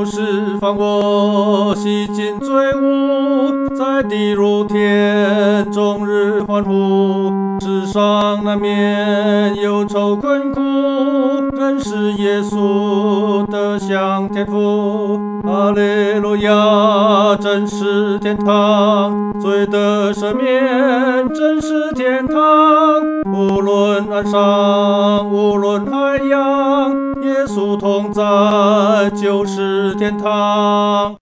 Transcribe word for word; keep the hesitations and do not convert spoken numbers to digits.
释放我，洗净罪污，在地如天，终日欢呼。世上难免忧愁困苦，认识耶稣得享天福。哈利路亚，真是天堂，罪得赦免，真是天堂。无论岸上，无论海洋，耶稣同在，就是天堂。